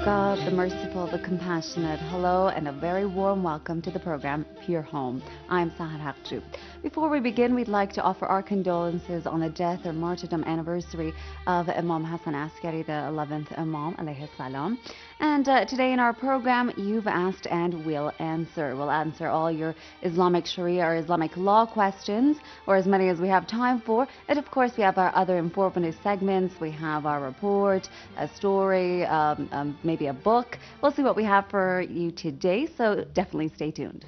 God, the merciful, the compassionate. Hello and a very warm welcome to the program Pure Home. I'm Sahar Haqju. Before we begin, we'd like to offer our condolences on the death or martyrdom anniversary of Imam Hassan Askari, the 11th Imam, alayhi salam. And today in our program, you've asked and we'll answer. We'll answer all your Islamic Sharia or Islamic law questions, or as many as we have time for. And of course, we have our other informative segments. We have our report, a story, maybe a book. We'll see what we have for you today, so definitely stay tuned.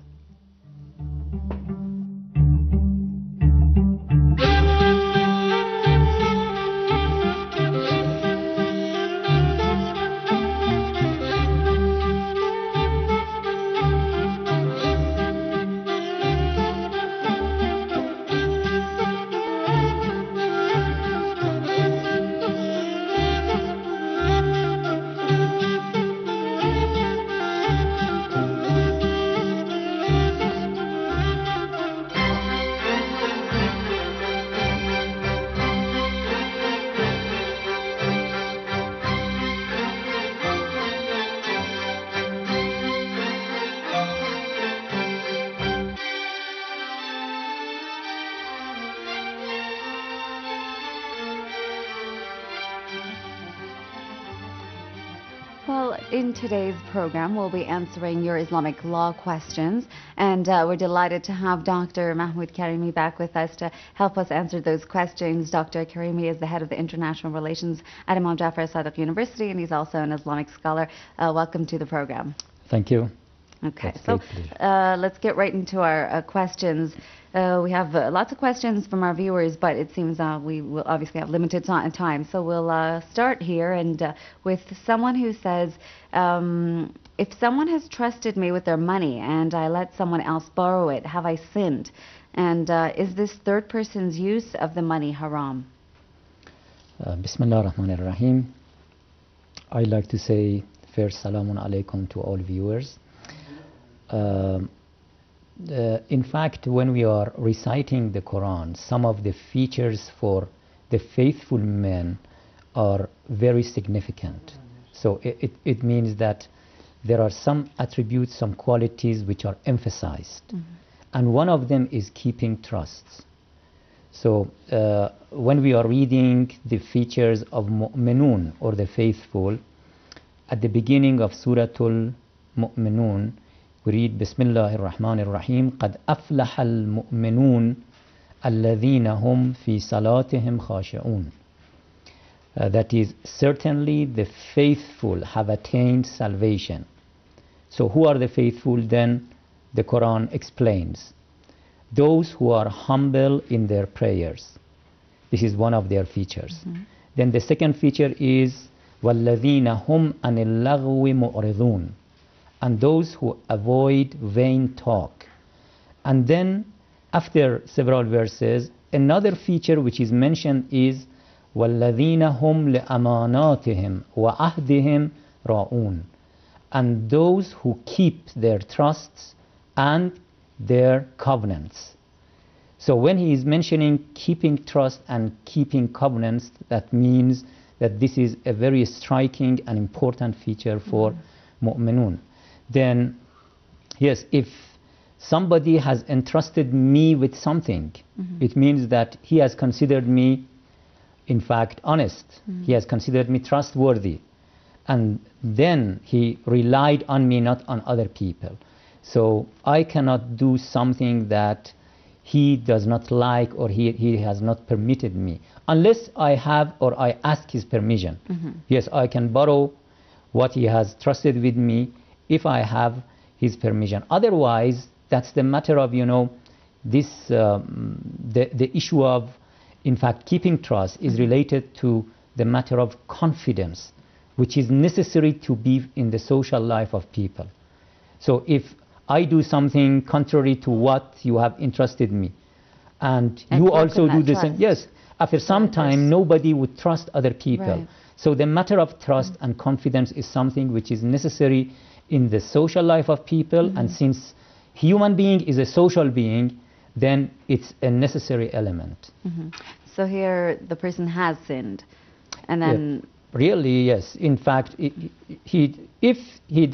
Well, in today's program, we'll be answering your Islamic law questions, and we're delighted to have Dr. Mahmoud Karimi back with us to help us answer those questions. Dr. Karimi is the head of the International Relations at Imam Jafar Sadiq University, and he's also an Islamic scholar. Welcome to the program. Thank you. Okay, so let's get right into our questions. We have lots of questions from our viewers, but it seems we will obviously have limited time. So we'll start here and with someone who says, if someone has trusted me with their money and I let someone else borrow it, have I sinned? And is this third person's use of the money haram? Bismillah ar-Rahman ar-Rahim. I'd like to say first salamun alaikum to all viewers. In fact, when we are reciting the Quran, some of the features for the faithful men are very significant. So it means that there are some attributes, some qualities which are emphasized. And one of them is keeping trusts. So when we are reading the features of Mu'minun, or the faithful, at the beginning of Suratul Mu'minun, we read Bismillahir Rahmanir Rahim, قَدْ أَفْلَحَ الْمُؤْمِنُونَ الَّذِينَ هُمْ فِي صَلَاتِهِمْ خَاشِعُونَ. That is, certainly the faithful have attained salvation. So who are the faithful then? The Quran explains. Those who are humble in their prayers. This is one of their features. Then the second feature is وَالَّذِينَ هُمْ عَنِ اللَّغْوِ مُعْرِضُونَ. And those who avoid vain talk. And then, after several verses, another feature which is mentioned is وَالَّذِينَ هُمْ لِأَمَانَاتِهِمْ وَعَهْدِهِمْ رَاعُونَ. And those who keep their trusts and their covenants. So when he is mentioning keeping trust and keeping covenants, that means that this is a very striking and important feature for mu'minun. Then, yes, if somebody has entrusted me with something, it means that he has considered me, in fact, honest. He has considered me trustworthy. And then he relied on me, not on other people. So I cannot do something that he does not like or he has not permitted me, unless I have or I ask his permission. Yes, I can borrow what he has trusted with me if I have his permission. Otherwise, that's the matter of, this, the issue of, in fact, keeping trust is related to the matter of confidence, which is necessary to be in the social life of people. So if I do something contrary to what you have entrusted me, and you also do the same, yes, after some time, nobody would trust other people. Right. So the matter of trust and confidence is something which is necessary in the social life of people, and since human being is a social being, then it's a necessary element. So here the person has sinned, and then Really, yes. In fact, if he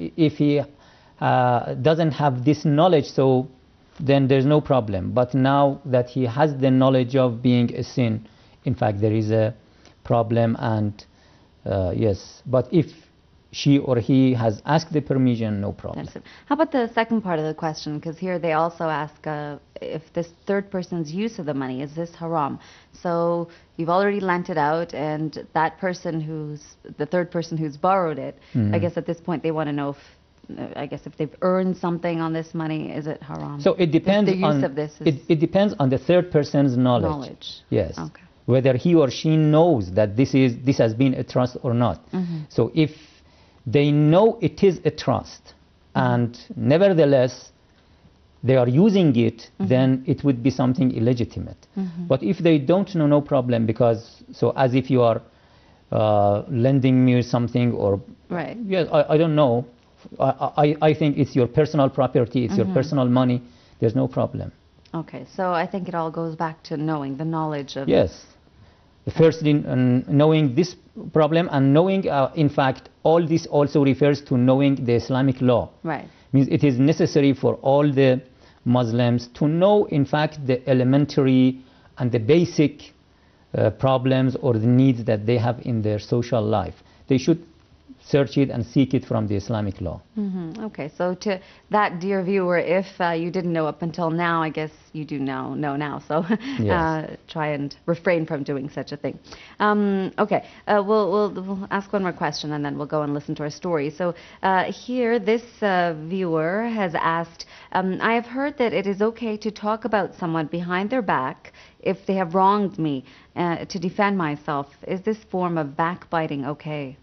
doesn't have this knowledge, so then there's no problem. But now that he has the knowledge of being a sin, in fact, there is a problem. And yes, but if she or he has asked the permission, no problem. That's it. How about the second part of the question? Because here they also ask if this third person's use of the money, is this haram? So you've already lent it out, and that person the third person who's borrowed it, I guess at this point they want to know if they've earned something on this money, is it haram? So it depends the use on of this is it depends on the third person's knowledge. Yes. Okay. Whether he or she knows that this has been a trust or not. So if they know it is a trust and nevertheless they are using it, then it would be something illegitimate. But if they don't know, no problem, because so as if you are lending me something, or right. Yes, I don't know. I think it's your personal property, it's your personal money, there's no problem. Okay, so I think it all goes back to knowing, the knowledge of... Yes. The first knowing this problem, and knowing, in fact, all this also refers to knowing the Islamic law. Right. Means it is necessary for all the Muslims to know, in fact, the elementary and the basic problems or the needs that they have in their social life. They should search it and seek it from the Islamic law. Okay, so to that dear viewer, if you didn't know up until now, I guess you do know now. So yes. Try and refrain from doing such a thing. Okay, we'll ask one more question and then we'll go and listen to our story. So here, this viewer has asked, I have heard that it is okay to talk about someone behind their back if they have wronged me to defend myself. Is this form of backbiting okay?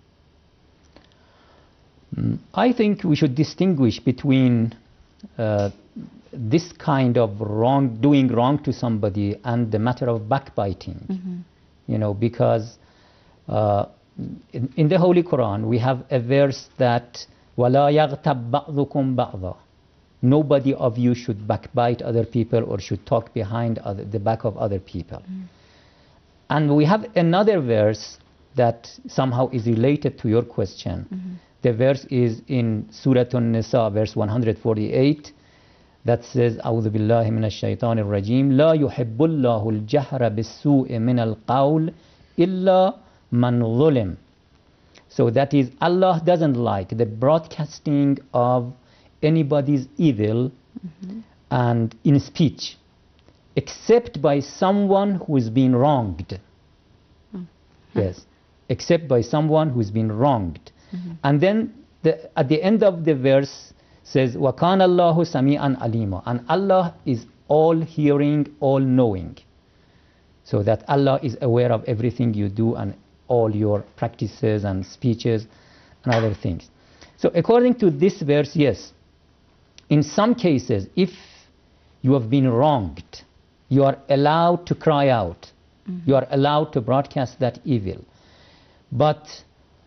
I think we should distinguish between this kind of doing wrong to somebody and the matter of backbiting. You know, because in the Holy Quran we have a verse that وَلَا يَغْتَبْ بَعْضُكُمْ بَعْضًا. Nobody of you should backbite other people or should talk behind the back of other people. And we have another verse that somehow is related to your question. The verse is in Surah An-Nisa, verse 148, that says, أعوذ بالله من الشيطان الرجيم لا يحب الله الجهر بالسوء من القول إلا من ظلم. So that is, Allah doesn't like the broadcasting of anybody's evil and in speech, except by someone who has been wronged. Yes, except by someone who has been wronged. And then at the end of the verse says, وَكَانَ اللَّهُ سَمِيعًا عَلِيمًا. And Allah is all hearing, all knowing. So that Allah is aware of everything you do and all your practices and speeches and other things. So according to this verse, yes, in some cases, if you have been wronged, you are allowed to cry out. You are allowed to broadcast that evil. But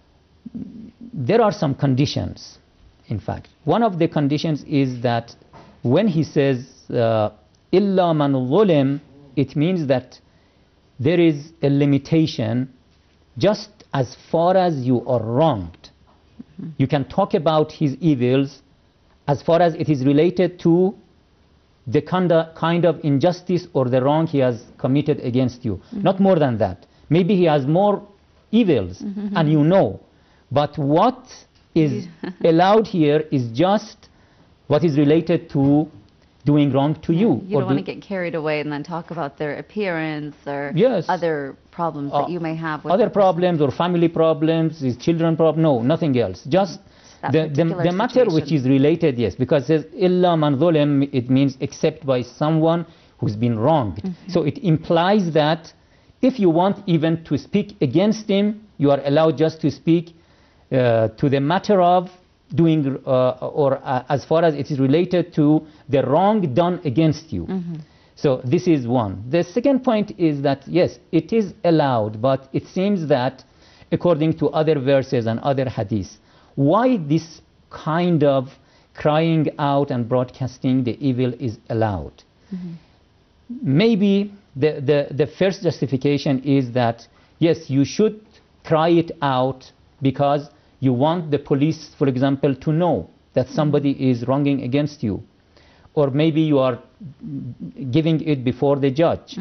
there are some conditions, in fact. One of the conditions is that when he says إِلَّا مَنْ ظُلِمْ, it means that there is a limitation just as far as you are wronged. You can talk about his evils as far as it is related to the kind of injustice or the wrong he has committed against you. Not more than that. Maybe he has more evils and you know. But what is allowed here is just what is related to doing wrong to you. You don't want to get carried away and then talk about their appearance or other problems that you may have. With other problems or family problems, his children problem. No, nothing else. Just the matter which is related, yes, because it says إِلَّا مَنْ ظُلِمْ, it means except by someone who's been wronged. So it implies that if you want even to speak against him, you are allowed just to speak to the matter of doing or as far as it is related to the wrong done against you. So this is one. The second point is that yes, it is allowed, but it seems that according to other verses and other hadiths, why this kind of crying out and broadcasting the evil is allowed? Maybe the first justification is that yes, you should cry it out because you want the police, for example, to know that somebody is wronging against you. Or maybe you are giving it before the judge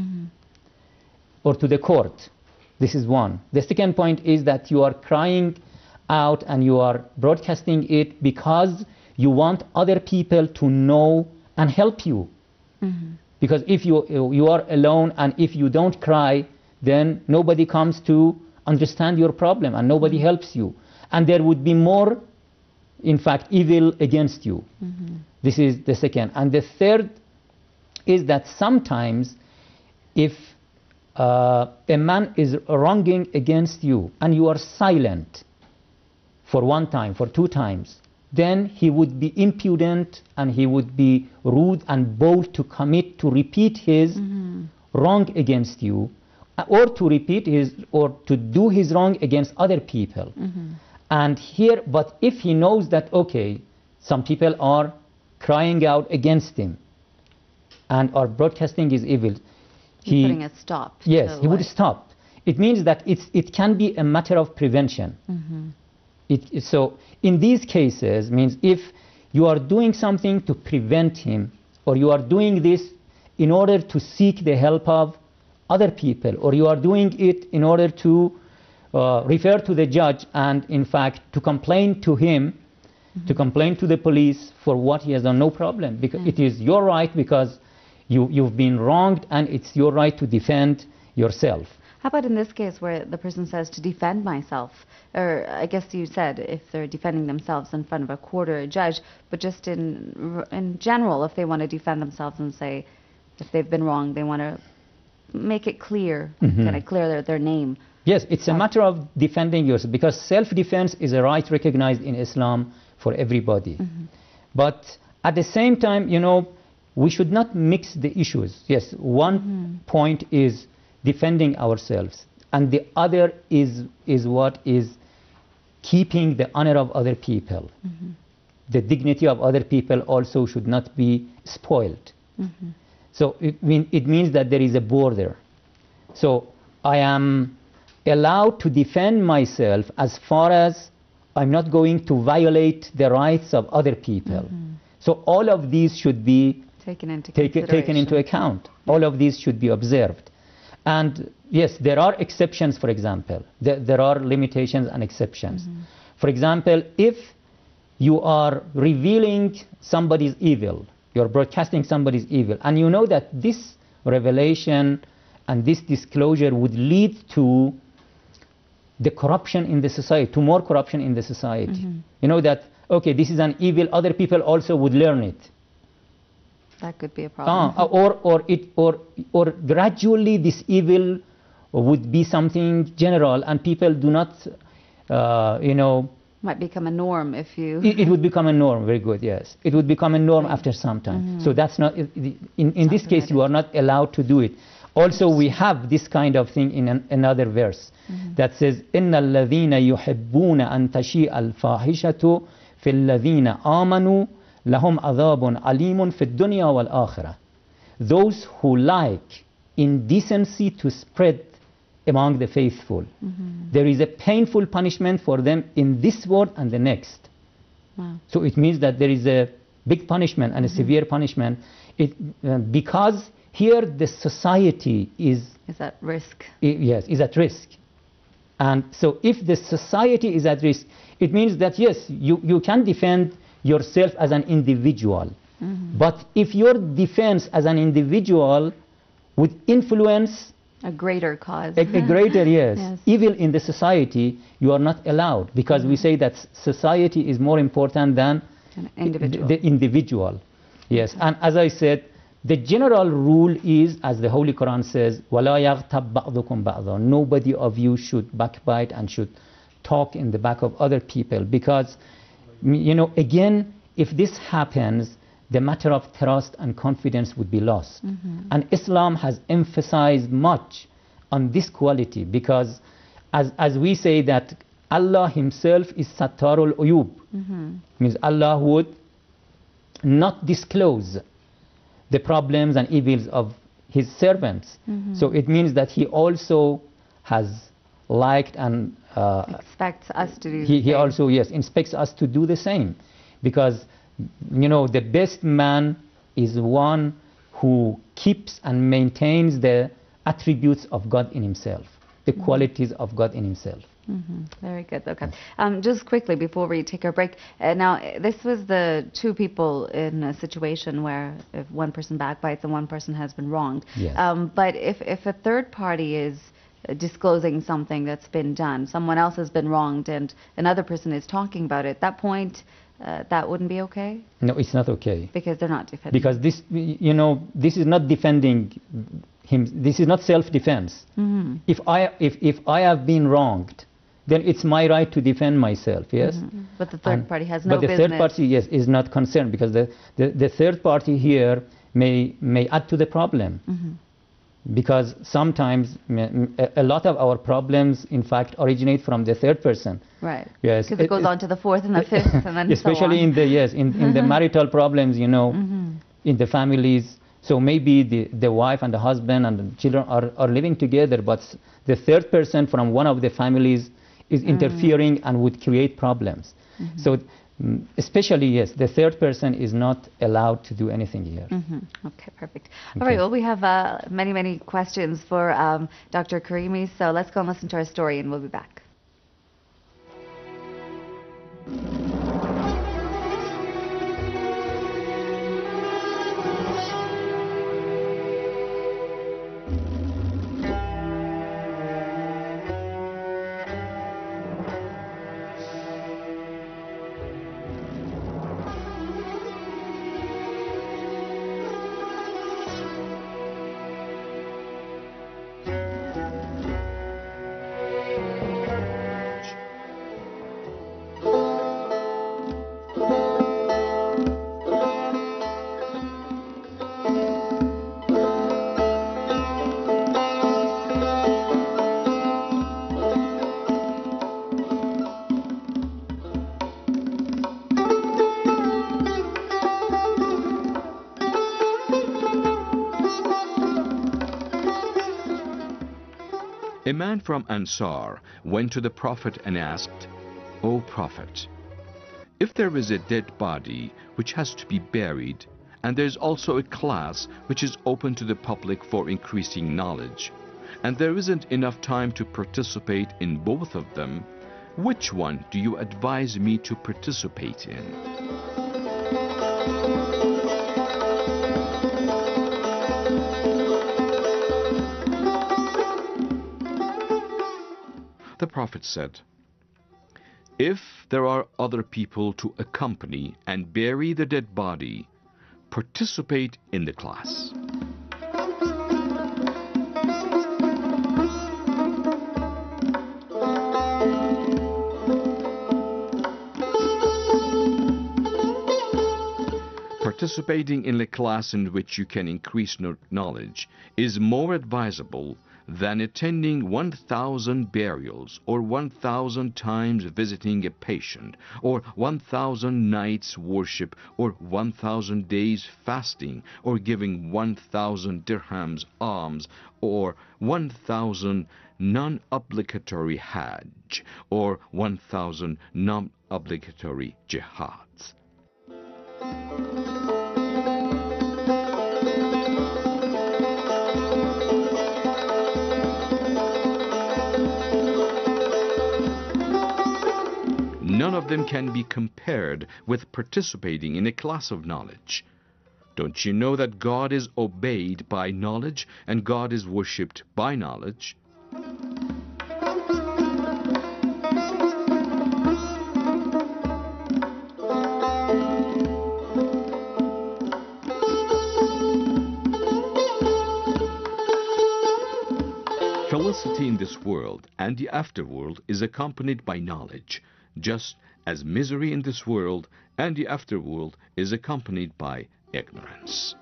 or to the court. This is one. The second point is that you are crying out and you are broadcasting it because you want other people to know and help you. Because if you are alone and if you don't cry, then nobody comes to understand your problem and nobody helps you. And there would be more, in fact, evil against you. This is the second. And the third is that sometimes if a man is wronging against you and you are silent for one time, for two times, then he would be impudent and he would be rude and bold to commit to repeat his wrong against you, or to repeat his or to do his wrong against other people. And here, but if he knows that, okay, some people are crying out against him and are broadcasting his evil, he's putting a stop. Yes, he would stop. It means that it can be a matter of prevention. So in these cases, means if you are doing something to prevent him, or you are doing this in order to seek the help of other people, or you are doing it in order to refer to the judge and in fact to complain to him, to complain to the police for what he has done, no problem, because it is your right, because you've been wronged and it's your right to defend yourself. How about in this case where the person says to defend myself? Or I guess you said if they're defending themselves in front of a court or a judge, but just in general, if they want to defend themselves and say if they've been wrong, they want to make it clear, kind of clear their name. Yes, it's a matter of defending yourself, because self-defense is a right recognized in Islam for everybody. But at the same time, you know, we should not mix the issues. Yes, one point is defending ourselves, and the other is what is keeping the honor of other people. The dignity of other people also should not be spoiled. So it means that there is a border. So I am allowed to defend myself as far as I'm not going to violate the rights of other people. So all of these should be taken into account. All of these should be observed. And yes, there are exceptions, for example. There are limitations and exceptions. For example, if you are revealing somebody's evil, you're broadcasting somebody's evil, and you know that this revelation and this disclosure would lead to the corruption in the society, to more corruption in the society. You know that, okay, this is an evil, other people also would learn it. That could be a problem. Or gradually this evil would be something general, and people do not, you know. Might become a norm if you. It would become a norm. Very good. Yes, it would become a norm after some time. So that's not. In this case, you are not allowed to do it. Also, we have this kind of thing in another verse that says, إن الذين يحبون أن تشيء الفاحشة في الذين آمنوا لهم عذاب عليم في الدنيا والآخرة. Those who like indecency to spread among the faithful, there is a painful punishment for them in this world and the next. So it means that there is a big punishment and a severe punishment, because here the society is at risk. Yes, is at risk. And so if the society is at risk, it means that yes, you can defend yourself as an individual. But if your defense as an individual would influence a greater cause, a greater evil in the society, you are not allowed, because we say that society is more important than the individual. Yes, and as I said, the general rule is, as the Holy Quran says, وَلَا يَغْتَبْ بَعْضُكُمْ بَعْضًا. Nobody of you should backbite and should talk in the back of other people, because, you know, again, if this happens, the matter of trust and confidence would be lost. And Islam has emphasized much on this quality, because as we say that Allah himself is Sattarul Uyub, means Allah would not disclose the problems and evils of his servants. So it means that he also has liked and Expects us to do he the same. also, yes, expects us to do the same, because the best man is one who keeps and maintains the attributes of God in himself, the qualities of God in himself. Very good. Okay. Just quickly before we take our break, now this was the two people in a situation where if one person backbites and one person has been wronged. Yes. But if a third party is disclosing something that's been done, someone else has been wronged, and another person is talking about it, at that point, that wouldn't be okay? No, it's not okay. Because they're not defending. Because this, this is not defending him. This is not self-defense. If I have been wronged, then it's my right to defend myself, yes? But the third party has no business. But the third party, yes, is not concerned, because the third party here may add to the problem. Because sometimes a lot of our problems, in fact, originate from the third person. Right. Yes. Because it goes on to the fourth and the fifth, and then especially so on. in the marital problems, in the families. So maybe the wife and the husband and the children are living together, but the third person from one of the families is interfering and would create problems. So especially, yes, the third person is not allowed to do anything here. Okay, perfect. All right, well, we have many questions for Dr. Karimi, so let's go and listen to our story, and we'll be back. A man from Ansar went to the Prophet and asked, "O Prophet, if there is a dead body which has to be buried, and there is also a class which is open to the public for increasing knowledge, and there isn't enough time to participate in both of them, which one do you advise me to participate in?" The Prophet said, "If there are other people to accompany and bury the dead body, participate in the class." Participating in a class in which you can increase knowledge is more advisable than attending 1,000 burials, or 1,000 times visiting a patient, or 1,000 nights worship, or 1,000 days fasting, or giving 1,000 dirhams alms, or 1,000 non-obligatory hajj, or 1,000 non-obligatory jihads. None of them can be compared with participating in a class of knowledge. Don't you know that God is obeyed by knowledge and God is worshipped by knowledge? Felicity in this world and the afterworld is accompanied by knowledge, just as misery in this world and the afterworld is accompanied by ignorance.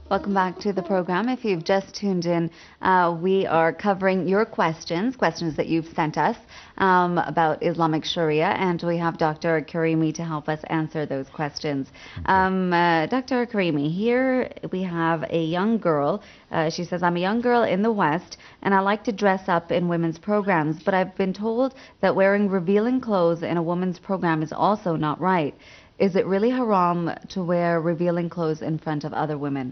Welcome back to the program. If you've just tuned in, we are covering your questions that you've sent us about Islamic Sharia, and we have Dr. Karimi to help us answer those questions. Dr. Karimi, here we have a young girl. She says, I'm a young girl in the West, and I like to dress up in women's programs, but I've been told that wearing revealing clothes in a woman's program is also not right. Is it really haram to wear revealing clothes in front of other women?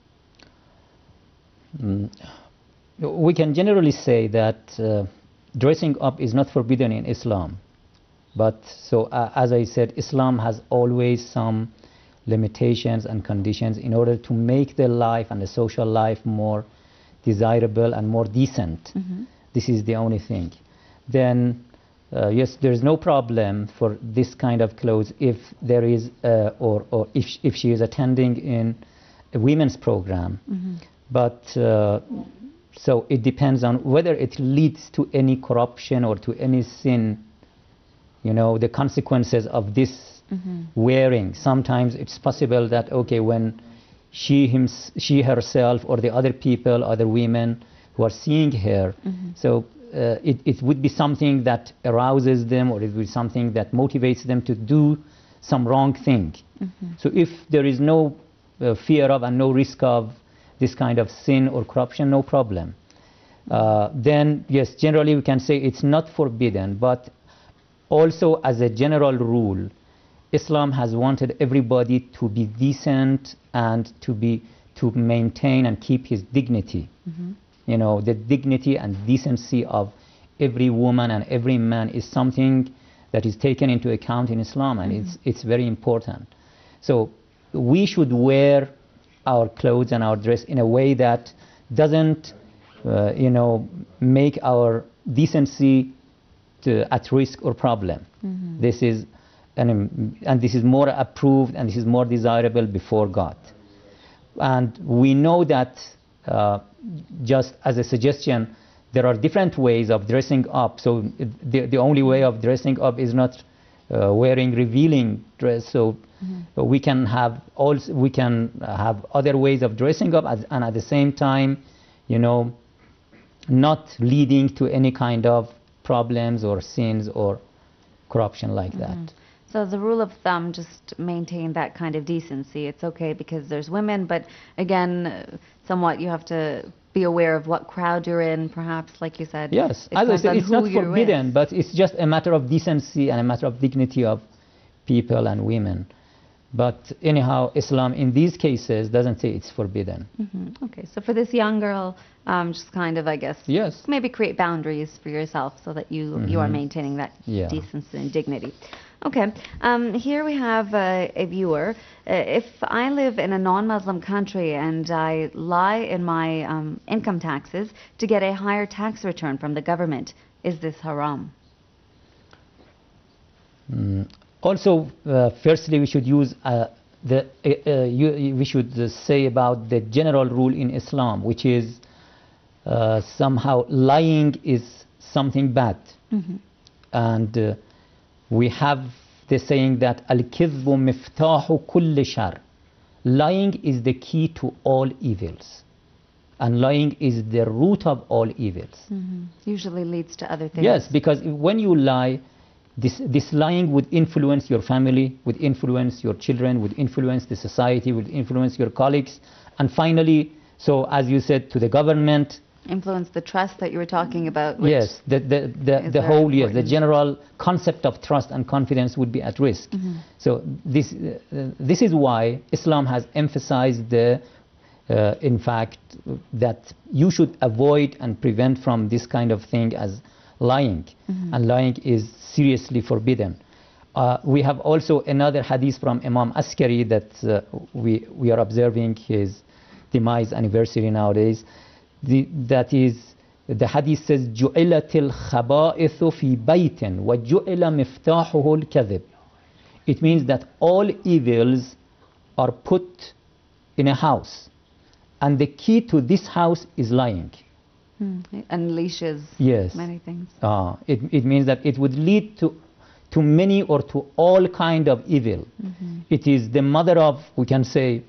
We can generally say that dressing up is not forbidden in Islam. But as I said, Islam has always some limitations and conditions in order to make the life and the social life more desirable and more decent. This is the only thing. Then, yes, there is no problem for this kind of clothes if there is, or if she is attending in a women's program. But so it depends on whether it leads to any corruption or to any sin, the consequences of this wearing. Sometimes it's possible that, okay, when she herself or the other people, other women who are seeing her, so it would be something that arouses them, or it would be something that motivates them to do some wrong thing. So if there is no fear of and no risk of this kind of sin or corruption, no problem. Then, yes, generally we can say it's not forbidden, but also as a general rule, Islam has wanted everybody to be decent and to maintain and keep his dignity. The dignity and decency of every woman and every man is something that is taken into account in Islam, and it's very important. So we should wear our clothes and our dress in a way that doesn't, make our decency at risk or problem. This is, and this is more approved and this is more desirable before God. And we know that, just as a suggestion, there are different ways of dressing up. So the only way of dressing up is not wearing revealing dress. So we can have other ways of dressing up, and at the same time, not leading to any kind of problems or sins or corruption like that. So the rule of thumb, just maintain that kind of decency. It's okay because there's women, but again, somewhat you have to be aware of what crowd you're in, perhaps, like you said. Yes, as I said, it's not forbidden, but it's just a matter of decency and a matter of dignity of people and women. But anyhow, Islam in these cases doesn't say it's forbidden. Okay, so for this young girl, just kind of, I guess, yes, maybe create boundaries for yourself so that you are maintaining that decency and dignity. Okay, here we have a viewer. If I live in a non-Muslim country and I lie in my income taxes to get a higher tax return from the government, is this haram? Also, firstly, we should use we should say about the general rule in Islam, which is somehow lying is something bad, and we have the saying that al-kidhbu miftahu kulli shar. Lying is the key to all evils, and lying is the root of all evils. Usually leads to other things. Yes, because when you lie, this lying would influence your family, would influence your children, would influence the society, would influence your colleagues, and finally, so as you said, to the government. Influence the trust that you were talking about. Yes, the whole, yes, the general concept of trust and confidence would be at risk. So this is why Islam has emphasized in fact, that you should avoid and prevent from this kind of thing as lying, and lying is seriously forbidden. We have also another hadith from Imam Askari that we are observing his demise anniversary nowadays. That is, the hadith says, جُعِلَتِ الْخَبَائِثُ فِي بَيْتٍ وَجُعِلَ مِفْتَاحُهُ الْكَذِبِ. It means that all evils are put in a house, and the key to this house is lying. Unleashes many things. It means that it would lead to many or to all kind of evil. It is the mother of, we can say,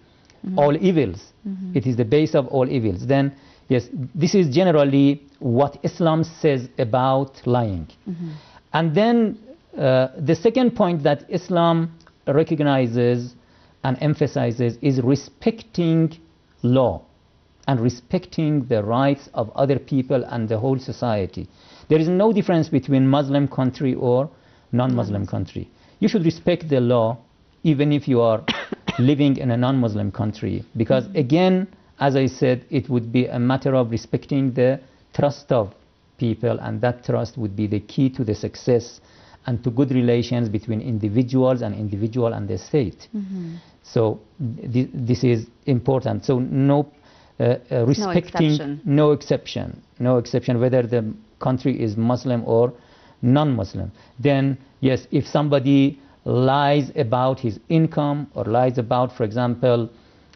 all evils. It is the base of all evils. Then, yes, this is generally what Islam says about lying. And then the second point that Islam recognizes and emphasizes is respecting law and respecting the rights of other people and the whole society. There is no difference between Muslim country or non-Muslim country. You should respect the law even if you are living in a non-Muslim country, because again, as I said, it would be a matter of respecting the trust of people, and that trust would be the key to the success and to good relations between individuals and the state. So this is important. So no respecting, no exception, whether the country is Muslim or non-Muslim. Then yes, if somebody lies about his income or lies about, for example,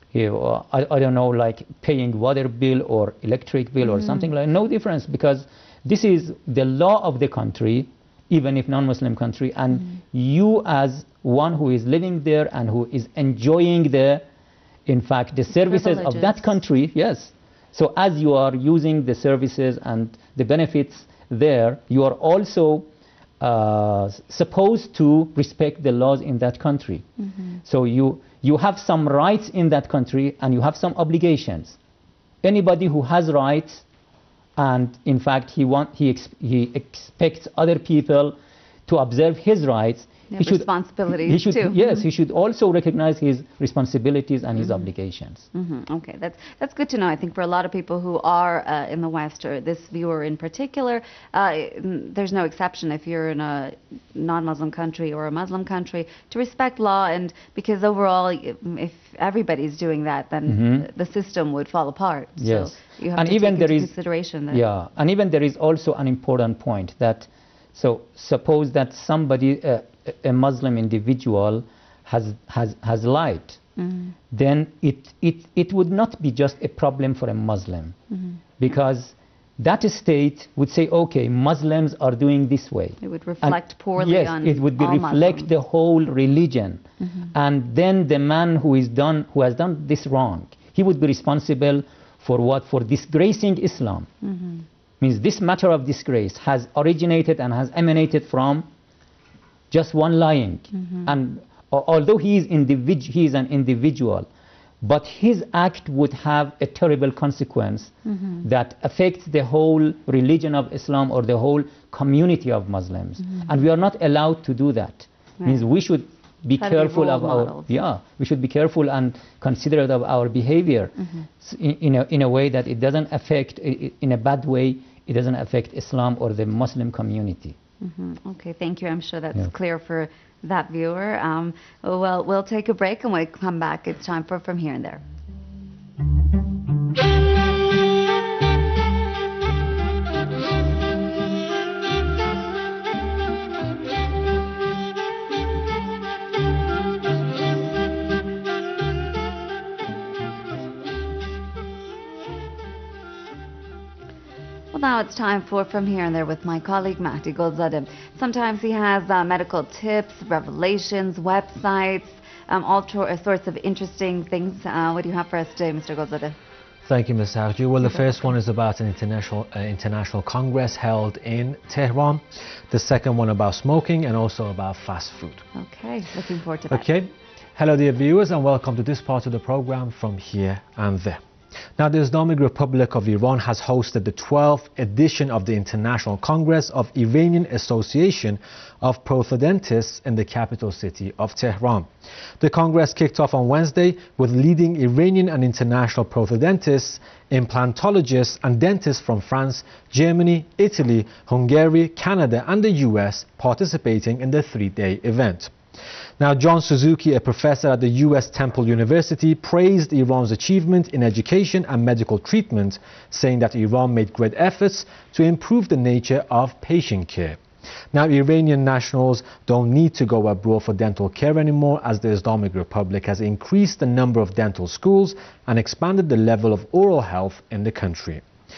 I don't know, like paying water bill or electric bill or something like, no difference, because this is the law of the country, even if non-Muslim country, and you as one who is living there and who is enjoying the, in fact, the services of that country, yes. So as you are using the services and the benefits there, you are also supposed to respect the laws in that country. So you have some rights in that country and you have some obligations. Anybody who has rights, and in fact he expects other people to observe his rights, he should, too. Yes, he should also recognize his responsibilities and his obligations. Okay, that's good to know. I think for a lot of people who are in the West, or this viewer in particular, there's no exception if you're in a non-Muslim country or a Muslim country to respect law, and because overall, if everybody's doing that, then the system would fall apart. Yes. So you have to take into consideration that. Yeah, and even there is also an important point that, so suppose that somebody, a Muslim individual has lied, then it would not be just a problem for a Muslim, because that state would say, okay, Muslims are doing this way. It would reflect poorly on it would reflect the whole religion. And then the man who has done this wrong, he would be responsible for what? For disgracing Islam. Means this matter of disgrace has originated and has emanated from just one lying. And although he is an individual, but his act would have a terrible consequence that affects the whole religion of Islam or the whole community of Muslims. And we are not allowed to do that. Means we should be careful of our we should be careful and considerate of our behavior in a way that it doesn't affect, in a bad way, it doesn't affect Islam or the Muslim community. Okay, thank you. I'm sure that's clear for that viewer. Well, we'll take a break, and when we come back, it's time for From Here and There. Now it's time for From Here and There with my colleague Mahdi Golzadeh. Sometimes he has medical tips, revelations, websites, all sorts of interesting things. What do you have for us today, Mr. Golzadeh? Thank you, Ms. Harju. Well, the first one is about an international congress held in Tehran. The second one about smoking, and also about fast food. Okay, looking forward to that. Okay. Hello, dear viewers, and welcome to this part of the program, From Here and There. Now, the Islamic Republic of Iran has hosted the 12th edition of the International Congress of Iranian Association of Prosthodontists in the capital city of Tehran. The Congress kicked off on Wednesday with leading Iranian and international prosthodontists, implantologists and dentists from France, Germany, Italy, Hungary, Canada and the US participating in the three-day event. Now, John Suzuki, a professor at the US Temple University, praised Iran's achievement in education and medical treatment, saying that Iran made great efforts to improve the nature of patient care. Now, Iranian nationals don't need to go abroad for dental care anymore, as the Islamic Republic has increased the number of dental schools and expanded the level of oral health in the country.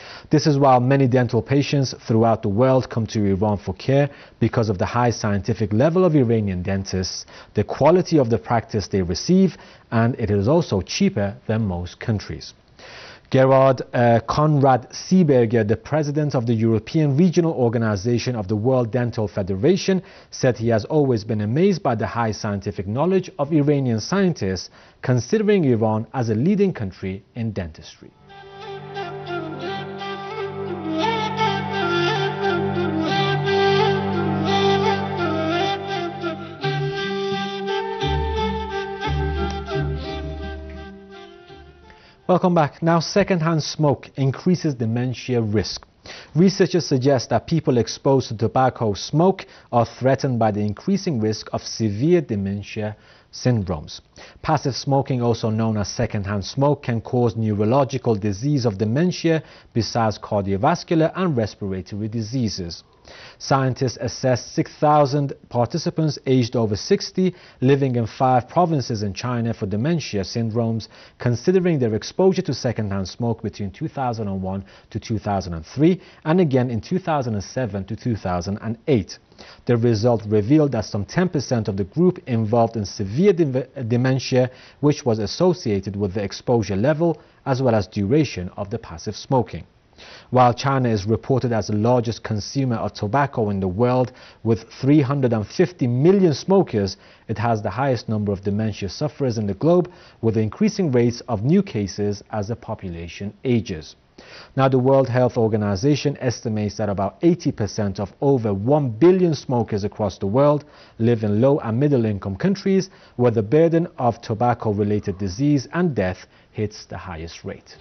This is while many dental patients throughout the world come to Iran for care because of the high scientific level of Iranian dentists, the quality of the practice they receive, and it is also cheaper than most countries. Gerard Konrad Seeberger, the president of the European Regional Organization of the World Dental Federation, said he has always been amazed by the high scientific knowledge of Iranian scientists, considering Iran as a leading country in dentistry. Welcome back. Now, secondhand smoke increases dementia risk. Researchers suggest that people exposed to tobacco smoke are threatened by the increasing risk of severe dementia syndromes. Passive smoking, also known as secondhand smoke, can cause neurological disease of dementia besides cardiovascular and respiratory diseases. Scientists assessed 6,000 participants aged over 60 living in 5 provinces in China for dementia syndromes, considering their exposure to secondhand smoke between 2001 to 2003 and again in 2007 to 2008. The result revealed that some 10% of the group involved in severe dementia, which was associated with the exposure level as well as duration of the passive smoking. While China is reported as the largest consumer of tobacco in the world with 350 million smokers, it has the highest number of dementia sufferers in the globe, with increasing rates of new cases as the population ages. Now, the World Health Organization estimates that about 80% of over 1 billion smokers across the world live in low and middle income countries where the burden of tobacco-related disease and death hits the highest rate.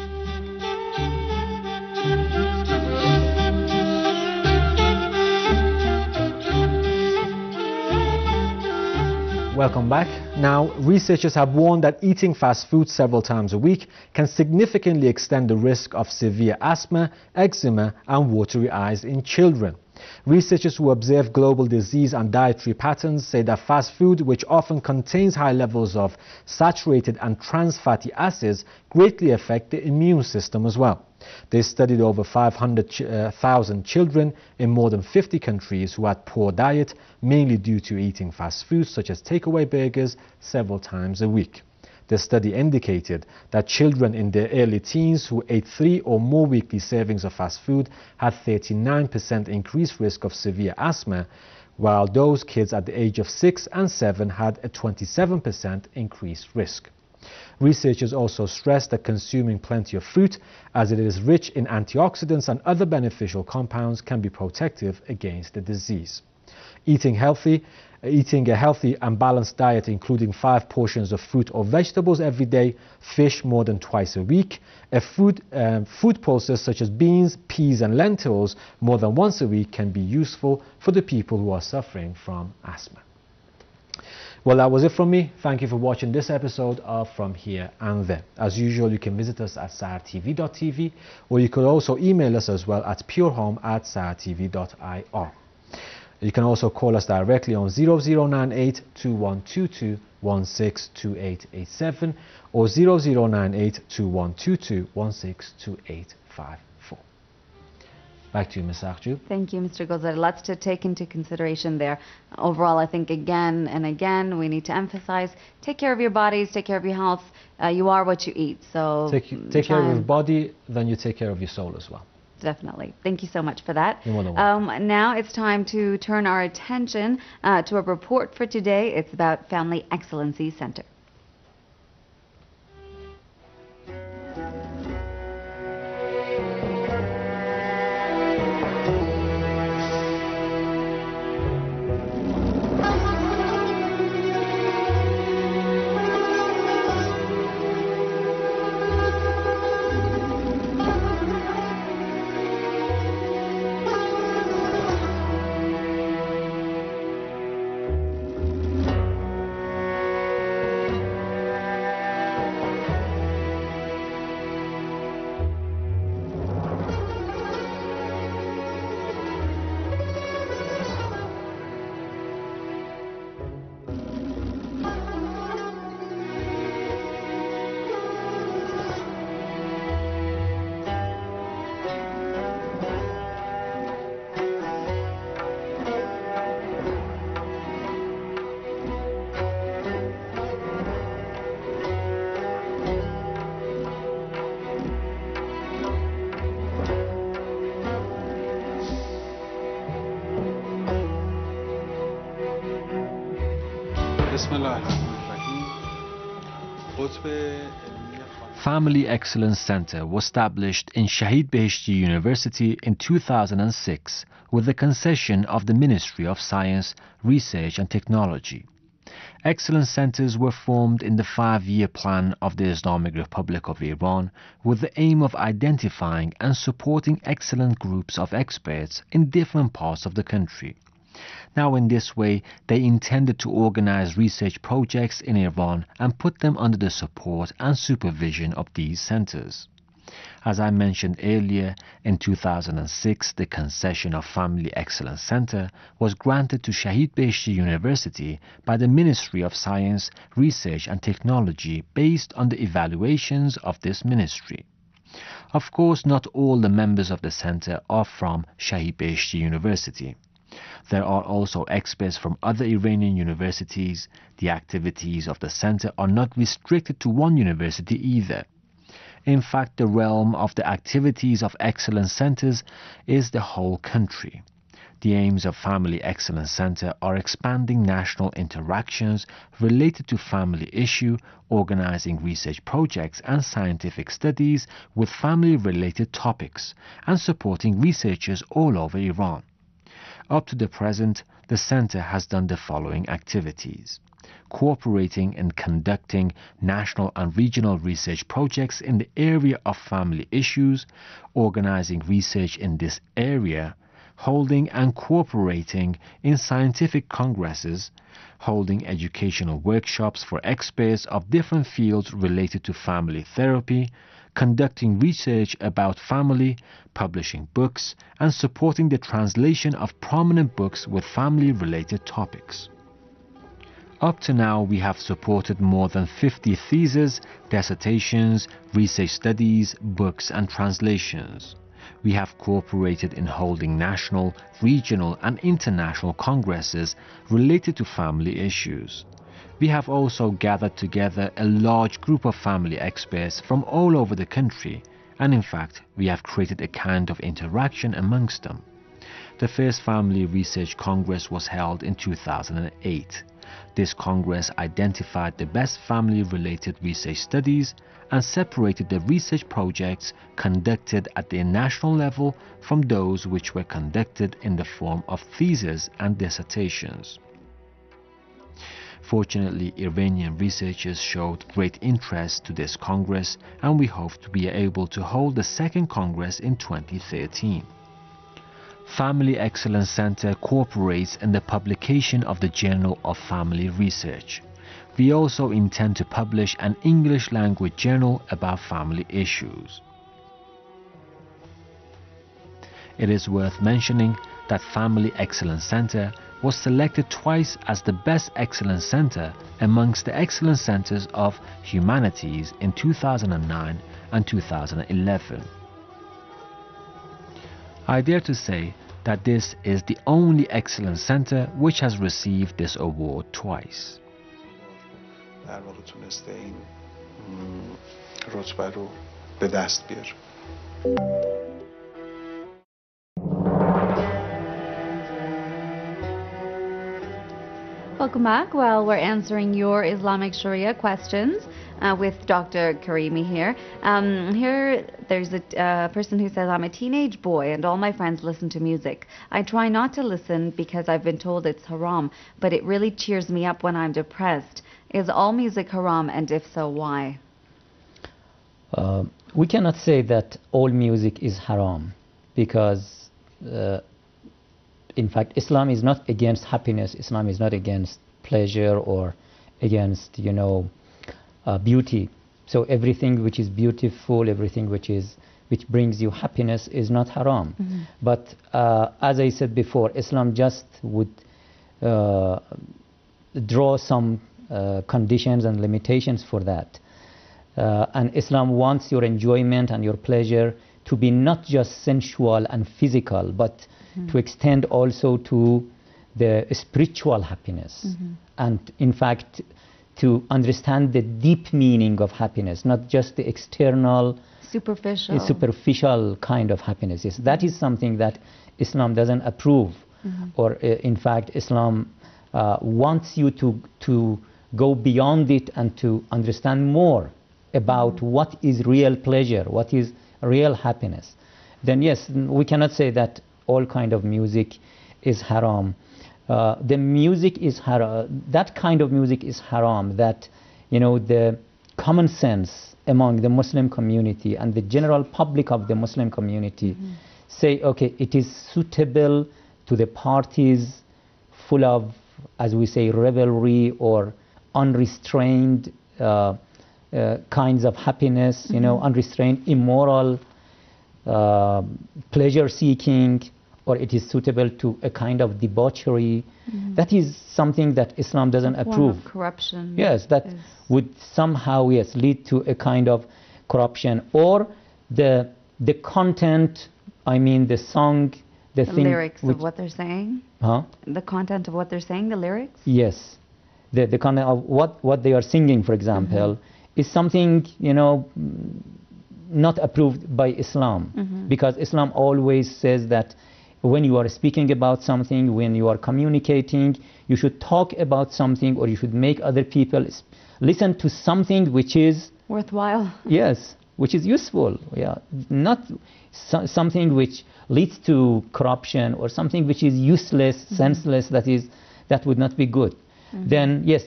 Welcome back. Now, researchers have warned that eating fast food several times a week can significantly extend the risk of severe asthma, eczema, and watery eyes in children. Researchers who observe global disease and dietary patterns say that fast food, which often contains high levels of saturated and trans fatty acids, greatly affect the immune system as well. They studied over 500,000 children in more than 50 countries who had poor diet, mainly due to eating fast foods such as takeaway burgers several times a week. The study indicated that children in their early teens who ate 3 or more weekly servings of fast food had 39% increased risk of severe asthma, while those kids at the age of 6 and 7 had a 27% increased risk. Researchers also stressed that consuming plenty of fruit, as it is rich in antioxidants and other beneficial compounds, can be protective against the disease. Eating a healthy and balanced diet, including 5 portions of fruit or vegetables every day, fish more than twice a week, food pulses such as beans, peas and lentils more than once a week can be useful for the people who are suffering from asthma. Well, that was it from me. Thank you for watching this episode of From Here and There. As usual, you can visit us at sahartv.tv, or you could also email us as well at purehome@sahartv.ir. You can also call us directly on 0098 2122 162887 or 0098 2122 162854. Back to you, Ms. Akju. Thank you, Mr. Gozar. Lots to take into consideration there. Overall, I think again and again we need to emphasize, take care of your bodies, take care of your health. You are what you eat. So take care of your body, then you take care of your soul as well. Definitely. Thank you so much for that. You're more than welcome. Now it's time to turn our attention to a report for today. It's about Family Excellency Center. Family Excellence Center was established in Shahid Beheshti University in 2006 with the concession of the Ministry of Science, Research and Technology. Excellence centers were formed in the 5-year plan of the Islamic Republic of Iran with the aim of identifying and supporting excellent groups of experts in different parts of the country. Now, in this way, they intended to organize research projects in Iran and put them under the support and supervision of these centers. As I mentioned earlier, in 2006, the concession of Family Excellence Center was granted to Shahid Beheshti University by the Ministry of Science, Research and Technology based on the evaluations of this ministry. Of course, not all the members of the center are from Shahid Beheshti University. There are also experts from other Iranian universities. The activities of the center are not restricted to one university either. In fact, the realm of the activities of excellence centers is the whole country. The aims of Family Excellence Center are expanding national interactions related to family issue, organizing research projects and scientific studies with family-related topics, and supporting researchers all over Iran. Up to the present, the center has done the following activities: cooperating and conducting national and regional research projects in the area of family issues, organizing research in this area, holding and cooperating in scientific congresses, holding educational workshops for experts of different fields related to family therapy, conducting research about family, publishing books, and supporting the translation of prominent books with family-related topics. Up to now, we have supported more than 50 theses, dissertations, research studies, books, and translations. We have cooperated in holding national, regional, and international congresses related to family issues. We have also gathered together a large group of family experts from all over the country, and in fact, we have created a kind of interaction amongst them. The first Family Research Congress was held in 2008. This Congress identified the best family-related research studies and separated the research projects conducted at the national level from those which were conducted in the form of theses and dissertations. Fortunately, Iranian researchers showed great interest to this Congress, and we hope to be able to hold the second Congress in 2013. Family Excellence Center cooperates in the publication of the Journal of Family Research. We also intend to publish an English language journal about family issues. It is worth mentioning that Family Excellence Center was selected twice as the best excellence center amongst the excellence centers of humanities in 2009 and 2011. I dare to say that this is the only excellence center which has received this award twice. در واقع تونسته این رتبه رو به دست بیاره. Welcome back. Well, we're answering your Islamic Sharia questions with Dr. Karimi here. Here, there's a person who says, I'm a teenage boy and all my friends listen to music. I try not to listen because I've been told it's haram, but it really cheers me up when I'm depressed. Is all music haram, and if so, why? We cannot say that all music is haram because in fact, Islam is not against happiness. Islam is not against pleasure or against, beauty. So everything which is beautiful, everything which brings you happiness is not haram. Mm-hmm. But as I said before, Islam just would draw some conditions and limitations for that. And Islam wants your enjoyment and your pleasure to be not just sensual and physical, but to extend also to the spiritual happiness. And in fact, to understand the deep meaning of happiness, not just the external, superficial kind of happiness. Yes, that is something that Islam doesn't approve. Or in fact, Islam wants you to go beyond it and to understand more about what is real pleasure, what is real happiness, then yes, we cannot say that all kind of music is haram. The music is haram, that kind of music is haram, that, you know, the common sense among the Muslim community and the general public of the Muslim community say, okay, it is suitable to the parties full of, as we say, revelry or unrestrained kinds of happiness, you know, unrestrained, immoral, pleasure-seeking, or it is suitable to a kind of debauchery. That is something that Islam doesn't approve. Of corruption. Yes, that would somehow, yes, lead to a kind of corruption. Or the content, I mean the song, the thing lyrics of what they're saying? Huh? The content of what they're saying, the lyrics? Yes. The content of what they are singing, for example, is something, you know, not approved by Islam. Because Islam always says that when you are speaking about something, when you are communicating, you should talk about something, or you should make other people listen to something which is worthwhile. Yes, which is useful. Yeah, not something which leads to corruption or something which is useless, senseless. That would not be good. Then yes,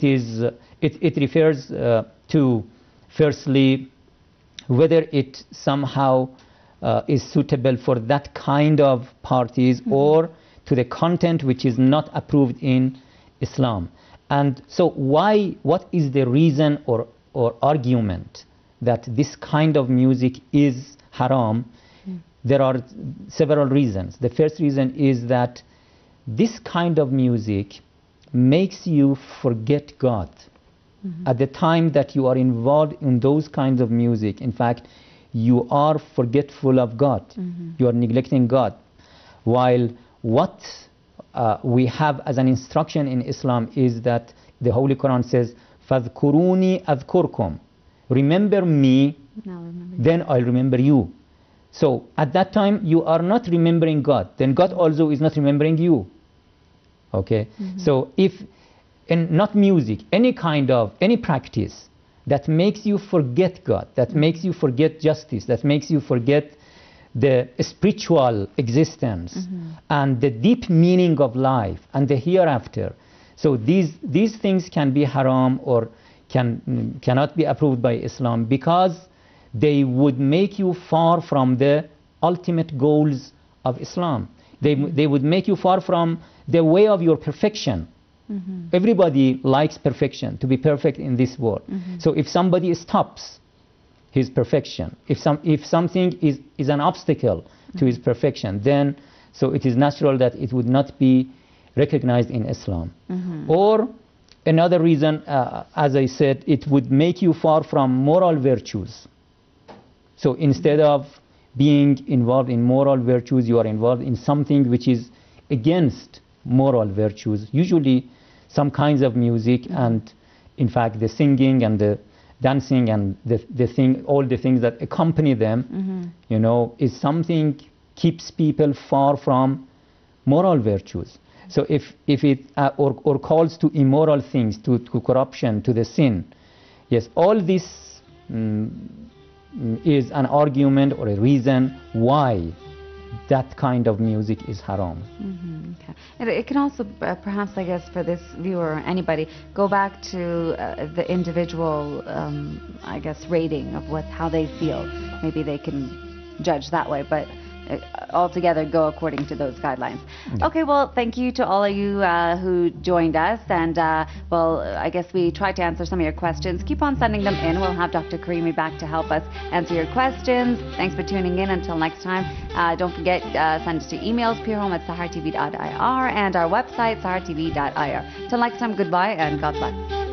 it refers to, firstly, whether it somehow is suitable for that kind of parties, or to the content which is not approved in Islam. And so what is the reason or argument that this kind of music is haram? There are several reasons. The first reason is that this kind of music makes you forget God. At the time that you are involved in those kinds of music, in fact, you are forgetful of God. You are neglecting God. While what we have as an instruction in Islam is that the Holy Quran says, فَاذْكُرُونِي أَذْكُرْكُمْ. Remember me, then I'll remember you. So at that time, you are not remembering God. Then God also is not remembering you. Okay? So if, and not music, any practice that makes you forget God, that makes you forget justice, that makes you forget the spiritual existence and the deep meaning of life and the hereafter. So these things can be haram or cannot be approved by Islam, because they would make you far from the ultimate goals of Islam. They would make you far from the way of your perfection. Everybody likes perfection, to be perfect in this world. So if somebody stops his perfection, if something is an obstacle to his perfection, then so it is natural that it would not be recognized in Islam. Or another reason, as I said, it would make you far from moral virtues. So instead of being involved in moral virtues, you are involved in something which is against moral virtues, usually some kinds of music, and in fact the singing and the dancing and all the things that accompany them, you know, is something keeps people far from moral virtues. So if it or calls to immoral things, to corruption, to the sin, yes, all this is an argument or a reason why that kind of music is haram. Okay. It can also perhaps, I guess, for this viewer or anybody, go back to the individual, I guess, rating of how they feel. Maybe they can judge that way, but altogether go according to those guidelines. Okay, well, thank you to all of you who joined us, and well, I guess we tried to answer some of your questions. Keep on sending them in. We'll have Dr. Karimi back to help us answer your questions. Thanks for tuning in. Until next time, don't forget, send us to emails, purehome@sahartv.ir, and our website, sahartv.ir. Till next time, goodbye and God bless.